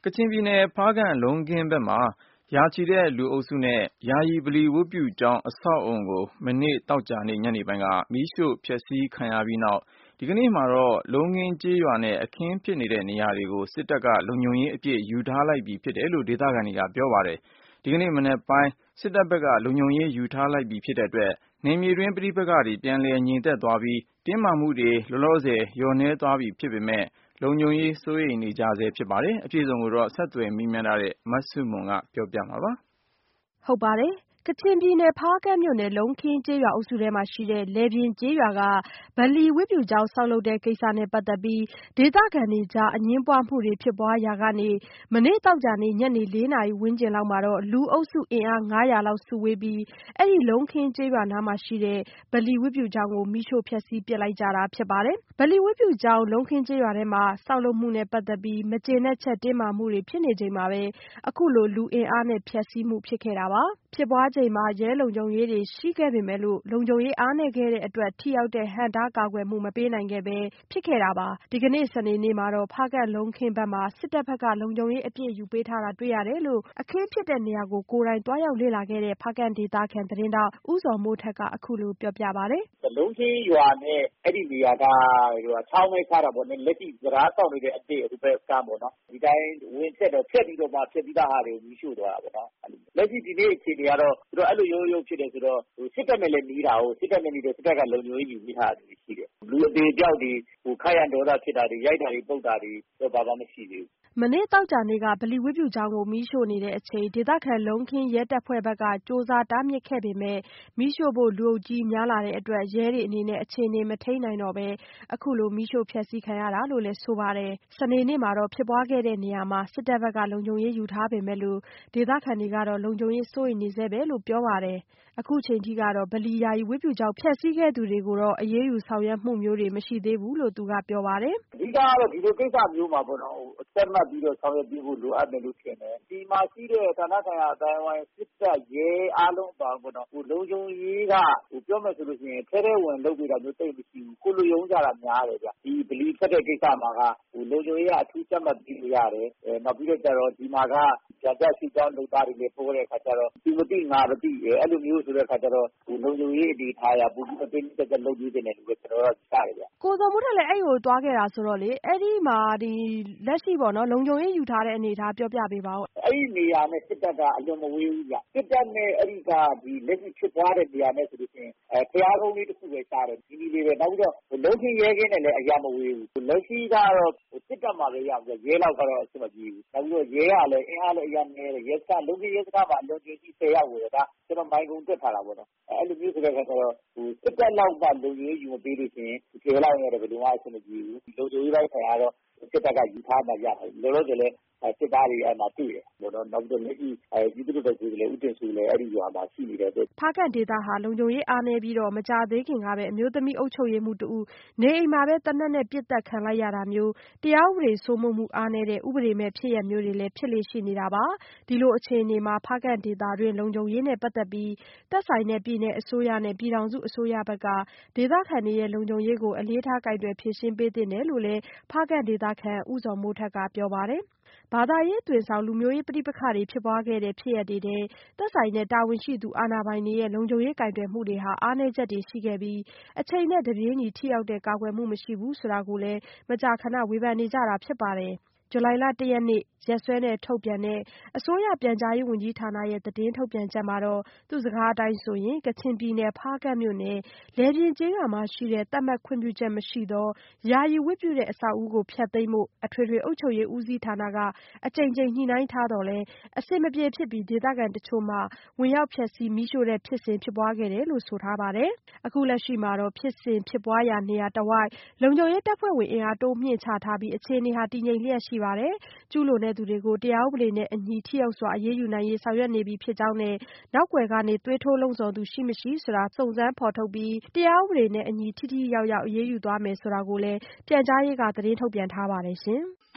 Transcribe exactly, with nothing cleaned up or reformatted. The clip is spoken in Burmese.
ကချင်ပြည်နယ် ဖားကန့်လုံးခင်းဘက်မှာ ရာချီတဲ့လူအုပ်စုနဲ့ ယာယီဗလီဝတ်ပြုကျောင်းအဆောက်အဦကို မနေ့သောကြာနေ့ညနေပိုင်းက မီးရှို့ဖျက်ဆီးခံရပြီးနောက် ဒီကနေ့မှာတော့ လုံးခင်းကျေးရွာနဲ့ အခင်းဖြစ်နေတဲ့နေရာတွေကို စစ်တပ်က လုံခြုံရေးအပြည့်ယူထားလိုက်ပြီဖြစ်တယ်လို့ ဒေသခံတွေကပြောပါတယ်။ ဒီကနေ့မနက်ပိုင်း စစ်တပ်ဘက်က လုံခြုံရေးယူထားလိုက်ပြီဖြစ်တဲ့အတွက် နယ်မြေတွင်းပဋိပက္ခတွေ ပြန်လည်ငြိမ်သက်သွားပြီး တင်းမာမှုတွေ လောလောဆယ်လျော့နည်းသွားပြီဖြစ်ပေမဲ့ လုံခြုံရေးစိုးရိမ်နေကြဆဲဖြစ်ပါတယ်။ အပြည့်အစုံကိုတော့ ဆက်သွယ်မေးမြန်းထားတဲ့ မဆုမွန်က ပြောပြမှာပါ။ ဟုတ်ပါတယ်။ ကချင်ပြည်နယ် ဖားကန့်မြို့နယ် လုံးခင်းကျေးရွာအုပ်စုထဲမှာရှိတဲ့ လယ်ပြင်ကျေးရွာက ဗလီဝတ်ပြုကျောင်းဆောက်လုပ်တဲ့ကိစ္စနဲ့ပတ်သက်ပြီး ဒေသခံတွေကြား အငြင်းပွားမှုတွေဖြစ်ပွားရာကနေ မနေ့သောကြာနေ့ ညနေလေးနာရီဝန်းကျင်လောက်မှာ လူအုပ်စုအင်အား ၅၀၀ လောက်စုဝေးပြီး အဲဒီလုံးခင်းကျေးရွာနားမှာရှိတဲ့ ဗလီဝတ်ပြုကျောင်းကို မီးရှို့ဖျက်ဆီးပစ်လိုက်ကြတာဖြစ်ပါတယ်။ ဗလီဝတ်ပြုကျောင်း လုံးခင်းကျေးရွာထဲမှာ ဆောက်လုပ်မှုနဲ့ပတ်သက်ပြီး မကျေနပ်ချက်တင်းမာမှုတွေဖြစ်နေချိန်မှာပဲ အခုလို လူအင်အားနဲ့ဖျက်ဆီးမှုဖြစ်ခဲ့တာပါ။ ဖြစ်ပွားချိန်မှာ ရဲလုံခြုံရေးတွေရှိခဲ့ပေမဲ့လို့ လုံခြုံရေးအားနည်းခဲ့တဲ့အတွက် ထိရောက်တဲ့ဟန့်တားကာကွယ်မှုမပေးနိုင်ခဲ့ပဲဖြစ်ခဲ့တာပါ။ ဒီကနေ့ စနေနေ့မှာတော့ ဖားကန့်လုံးခင်းဘက်မှာ စစ်တပ်ဘက်က လုံခြုံရေးအပြည့်ယူပေးထားတာတွေ့ရတယ်လို့ အခင်းဖြစ်တဲ့နေရာကို ကိုယ်တိုင်သွားရောက်လေ့လာခဲ့တဲ့ ဖားကန့်ဒေသခံသတင်းထောက် ဦးဇော်မိုးထက်က အခုလိုပြောပြပါတယ်။ "လုံးခင်းရွာနဲ့ အဲဒီနေရာက ချောင်းပဲခြားတာပေါ့နော်။ လက်ရှိတံတားဆောက်နေတဲ့အသစ် ဟိုဘက်ကမ်းပေါ့နော်။ ဒီအတိုင်းဝင်ဖြတ်တော့ ဖြတ်ပြီးတော့မှ ဖျက်ပြီးသားဟာတွေကို မီးရှို့သွားတာပေါ့နော်။ လက်ရှိဒီနေ့အခြေအနေကတော့ သူတို့အဲလိုရုတ်ရုတ်ဖြစ်တယ်ဆိုတော့ စစ်တပ်နဲ့လည်းနီးတာကို စစ်တပ်နဲ့နီးတော့ စစ်တပ်ကလုံခြုံရေးယူပေးထားတာတွေရှိတယ်။ လူအသေအပျောက်တွေ ခတ်ရန်ဒေါသဖြစ်တာတွေ ရိုက်တာတွေပုတ်တာတွေတော့ ဘာမှမရှိသေးဘူး။" မနေ့သောကြာနေ့က ဗလီဝတ်ပြုကျောင်းကို မီးရှို့နေချိန် ဒေသခံလုံးခင်းရဲတပ်ဖွဲ့ဘက်က ကြိုးစားတားမြစ်ခဲ့ပေမဲ့ မီးရှို့ဖို့ လူအုပ်ကြီးများလာတဲ့အတွက် ရဲတွေအနေနဲ့ အခြေအနေမထိန်းနိုင်တော့ပဲ အခုလို မီးရှို့ဖျက်ဆီးခံရတာလို့လည်းဆိုပါတယ်။ စနေနေ့မှာတော့ ဖြစ်ပွားခဲ့တဲ့နေရာမှာ စစ်တပ်ဘက်က လုံခြုံရေးယူထားပေမဲ့လို့ ဒေသခံတွေကတော့ လုံခြုံရေးစိုးရိမ်နေဆဲပဲလို့ပြောပါတယ်။ အခုချိန်ထိကတော့ ဗလီယာယီဝတ်ပြုကျောင်းဖျက်ဆီးခဲ့သူတွေကိုတော့ အရေးယူဆောင်ရွက်မှုမျိုးတွေမရှိသေးဘူးလို့ သူကပြောပါတယ်။ "အဓိကတော့ ဒီလိုကိစ္စမျိုးမှာပေါ့နော် တည့်မတ်ပြီးတော့ဆောင်ရွက်ပေးဖို့လိုအပ်မယ်လို့ထင်တယ်။ ဒီမှာရှိတဲ့ဌာနဆိုင်ရာအသိုင်းအဝိုင်း စစ်တပ်ရဲအားလုံးအပါအဝင်ပေါ့နော် လုံခြုံရေးကပြောမယ်ဆိုရင် ထဲထဲဝင်လုပ်ပေးတာမျိုးသိပ်မရှိဘူး။ ကိုယ်လွတ်ရုံးကြတာများတယ်ဗျ။ ဒီဗလီဖျက်တဲ့ကိစ္စမှာက လုံခြုံရေးကအထူးကြပ်မတ်ပေးလို့ရတယ်။ နောက်ပြီးတော့ ဒီမှာက ဟန်ပြရွှေ့ပြောင်းလုပ်သားတွေလည်းပေါတဲ့အခါကျတော့ သူမသိငါမသိ အဲလိုမျိုးဆိုတဲ့အခါကျတော့ လုံခြုံရေးအနေအထားအရ ပိုပြီးတော့တင်းတင်းကြပ်ကြပ်လုပ်ပေးသင့်တယ်လို့ ကျနော်ကတော့ယူဆတယ်ဗျ။" ကိုဇော်မိုးထက်လည်း အဲဒီကိုသွားခဲ့တာဆိုတော့လေ အဲဒီမှာ လက်ရှိပေါ့နော် လုံခြုံရေးယူထားတဲ့အနေအထားပြောပြပေးပါဦး။ "အဲဒီနေရာနဲ့ စစ်တပ်ကအလွန်မဝေးဘူးဗျ။ စစ်တပ်နဲ့အဲဒီက လက်ရှိဖြစ်ပွားတဲ့နေရာနဲ့ဆိုရင် ဘုရားကုန်းလေးတခုပဲခြားတယ်။ နီးနီးလေးပဲ နောက်ပြီးတော့ လုံးခင်းရဲကင်းနဲ့လည်းအရမ်းမဝေးဘူး။ လက်ရှိကတော့ စစ်တပ်မှပဲရမယ်။ ရဲလောက်ကတော့အဆင်မပြေဘူး။ နောက်ပြီးတော့ ရဲကလည်း အင်အားလည်းအရမ်းနည်းတယ်။ လုံးခင်းရဲစခန်းမှာ အလွန်တရာရှိ ဆယ်ယောက်ဝယ်တယ်။ ဒါကျနော် မိုင်ပုံတွက်ထားတာပေါ့နော်။ အဲလိုမျိုးဆိုတဲ့အခါကျတော့ စစ်တပ်လောက်မှ လုံခြုံရေးယူမပေးလို့ရှိရင် ဘယ်လောက်နဲ့တော့ ဘယ်လိုမှအဆင်မပြေဘူး။ လုံခြုံရေးပိုင်းဆိုင်ရာကတော့ စစ်တပ်ကယူထားမှရမယ်။ လောလောဆယ်လည်း စစ်သားတွေအဲဒီမှာတွေ့တယ်ပေါ့နော်။ နောက်ပြီးတော့ လက်ရှိပြည်သူ့လွှတ်တော်ကိုယ်စားလှယ် ဦးတင်စိုးလည်း အဲဒီရွာမှာရှိနေတဲ့အတွက် " ဖားကန့်ဒေသဟာ လုံခြုံရေးအားနည်းပြီး မကြာသေးခင်ကပဲ အမျိုးသမီးအုပ်ချုပ်ရေးမှူးတဦး နေအိမ်မှာပဲ သေနတ်နဲ့ပစ်သတ်ခံလိုက်ရတာမျိုး တရားဥပဒေစိုးမိုးမှုအားနည်းတဲ့ ဥပဒေမဲ့ဖြစ်ရပ်မျိုးတွေလည်း ဖြစ်လေ့ရှိနေတာပါ။ ဒီလိုအခြေအနေမှာ ဖားကန့်ဒေသတွင်း လုံခြုံရေးနဲ့ပတ်သက်ပြီး သက်ဆိုင်တဲ့ ပြည်နယ်အစိုးရနဲ့ ပြည်ထောင်စုအစိုးရဘက်က ဒေသခံတွေရဲ့လုံခြုံရေးကို အလေးထားကိုင်တွယ်ဖြေရှင်းပေးသင့်တယ်လို့လည်း ဖားကန့်ဒေသခံ ဦးဇော်မိုးထက်ကပြောပါတယ်။ ဘာသာရေးအသွင်ဆောင် လူမျိုးရေးပဋိပက္ခတွေဖြစ်ပွားခဲ့တဲ့ဖြစ်ရပ်တွေထဲ သက်ဆိုင်တဲ့တာဝန်ရှိသူအာဏာပိုင်တွေရဲ့ လုံခြုံရေးကိုင်တွယ်မှုတွေဟာ အားနည်းချက်တွေရှိခဲ့ပြီး အချိန်နဲ့တပြေးညီ ထိရောက်တဲ့ကာကွယ်မှုမရှိဘူးဆိုတာကိုလည်း မကြာခဏဝေဖန်နေကြတာဖြစ်ပါတယ်။ ဇူလိုင်လ ၁ ရက်နေ့ ရက်စွဲနဲ့ထုတ်ပြန်တဲ့ အစိုးရပြန်ကြားရေးဝန်ကြီးဌာနရဲ့ သတင်းထုတ်ပြန်ချက်မှာတော့ သူ့စကားအတိုင်းဆိုရင် ကချင်ပြည်နယ် ဖားကန့်မြို့နယ် လယ်ပြင်ကျေးရွာမှာရှိတဲ့ သတ်မှတ်ခွင့်ပြုချက်မရှိသော ယာယီဝတ်ပြုတဲ့အဆောက်အဦကို ဖျက်သိမ်းဖို့ အထွေထွေအုပ်ချုပ်ရေးဦးစီးဌာနက အကြိမ်ကြိမ်ညှိနှိုင်းထားသော်လည်း အဆင်မပြေဖြစ်ပြီး ဒေသခံတချို့မှ ဝင်ရောက်ဖျက်ဆီးမီးရှို့တဲ့ဖြစ်စဉ်ဖြစ်ပွားခဲ့တယ်လို့ဆိုထားပါတယ်။ အခုလက်ရှိမှာတော့ ဖြစ်စဉ်ဖြစ်ပွားရာနေရာတဝိုက် လုံခြုံရေးတပ်ဖွဲ့ဝင်အင်အားတိုးမြှင့်ချထားပြီး အခြေအနေဟာတည်ငြိမ်လျက်ရှိပါတယ်။ ကျူးလွန်သူတွေကို တရားဥပဒေနဲ့အညီ ထိရောက်စွာအရေးယူနိုင်ရေးဆောင်ရွက်နေပြီဖြစ်ကြောင်းနဲ့ နောက်ကွယ်ကနေ သွေးထိုးလှုံ့ဆော်သူရှိမရှိဆိုတာ စုံစမ်းဖော်ထုတ်ပြီး တရားဥပဒေနဲ့အညီ ထိထိရောက်ရောက်အရေးယူသွားမယ်ဆိုတာကိုလည်း ပြန်ကြားရေးက သတင်းထုတ်ပြန်ထားပါတယ်ရှင်။